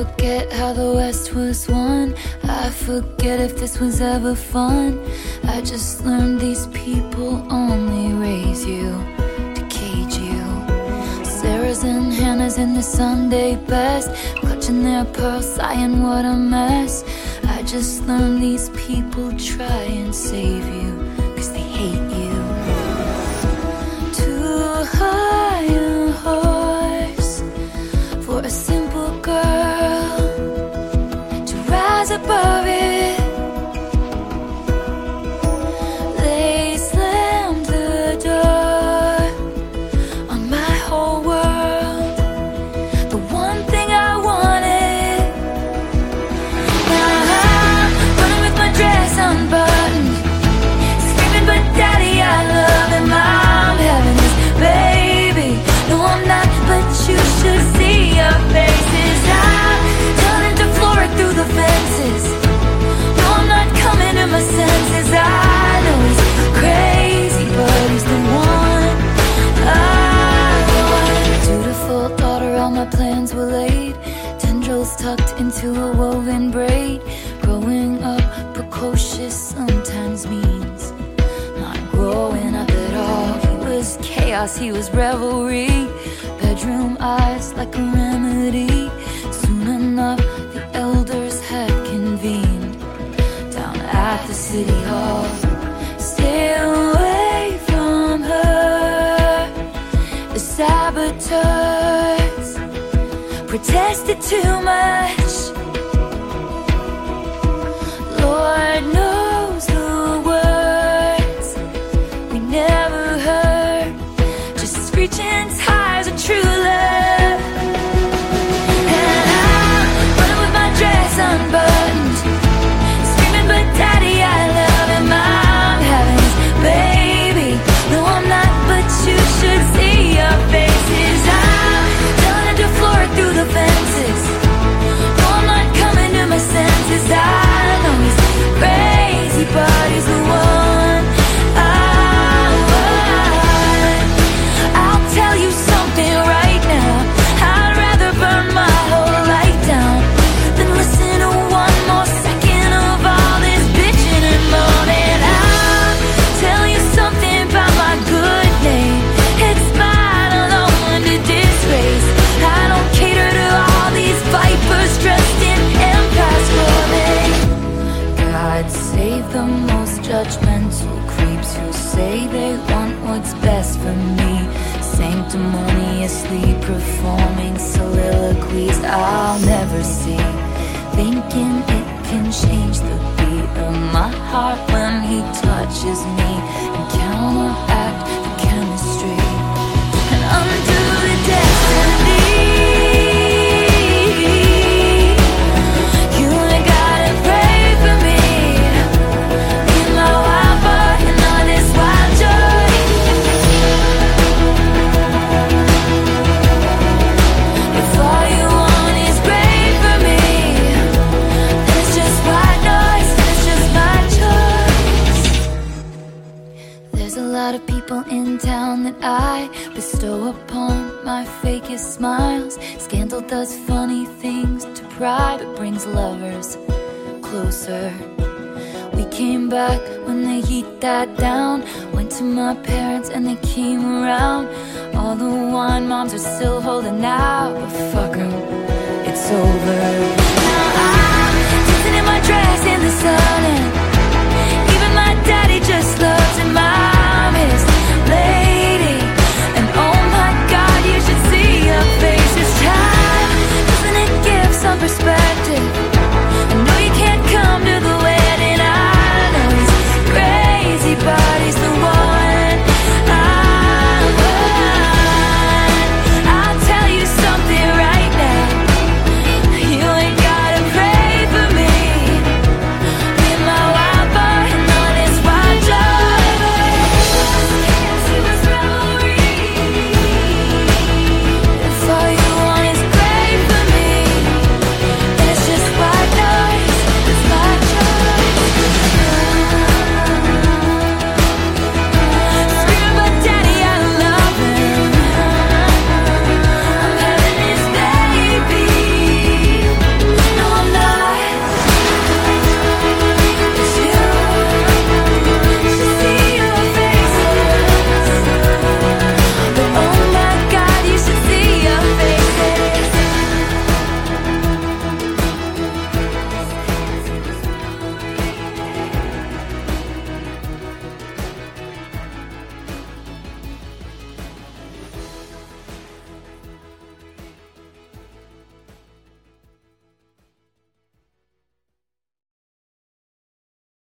forget how the West was won. I forget if this was ever fun. I just learned these people only raise you to cage you. Sarah's and Hannah's in the Sunday best, clutching their pearls, sighing what a mess. I just learned these people try and save you, 'cause they hate you. Too high a horse for a simple girl to rise above it. They slammed the door on my whole world, the one thing I wanted. Now I'm running with my dress unbuttoned, screaming, but daddy, I love him. I'm having this baby. No, I'm not, but you should see your faces. I'm turning to Flora through the fences. No, I'm not coming to my senses. I know he's crazy, but he's the one I want. Dutiful daughter, all my plans were laid, tendrils tucked into a woven braid. Growing up precocious sometimes means not growing up at all. He was chaos, he was revelry, bedroom eyes like a remedy. Soon enough, the elders had convened down at the city hall. Stay away from her. The saboteurs protested too much. Lord knows the words we never heard, just screeching tires of true love. And I'm running with my dress unbuttoned, screaming, but daddy, I love him. I'm having his baby. No, I'm not, but you should see your faces. I'm turning to Flora through the fences. No, I'm not coming to my senses. I know he's crazy, but he's the one I want. I'll tell you something right now. I'd rather burn my whole life down than listen to one more second of all this bitching and moaning. I'll tell you something about my good name. It's mine alone to disgrace. I don't cater to all these vipers dressed in empires clothing. God save the most judgmental creeps who say they want what's best for me, sanctimoniously performing soliloquies I'll never see, thinking it can change the beat of my heart when he touches me and counteract the chemistry and undo the destiny. You ain't gotta pray for me in my wild part and all this wild joy. If all you want is great for me, then it's just white noise, and it's just my choice. There's a lot of people in town that I bestow upon my fakest smiles. Scandal does funny things to pride, but brings lovers closer. We came back when the heat died down, went to my parents and they came around. All the wine moms are still holding out, but fuck 'em, it's over. Now I'm dancing in my dress in the sun and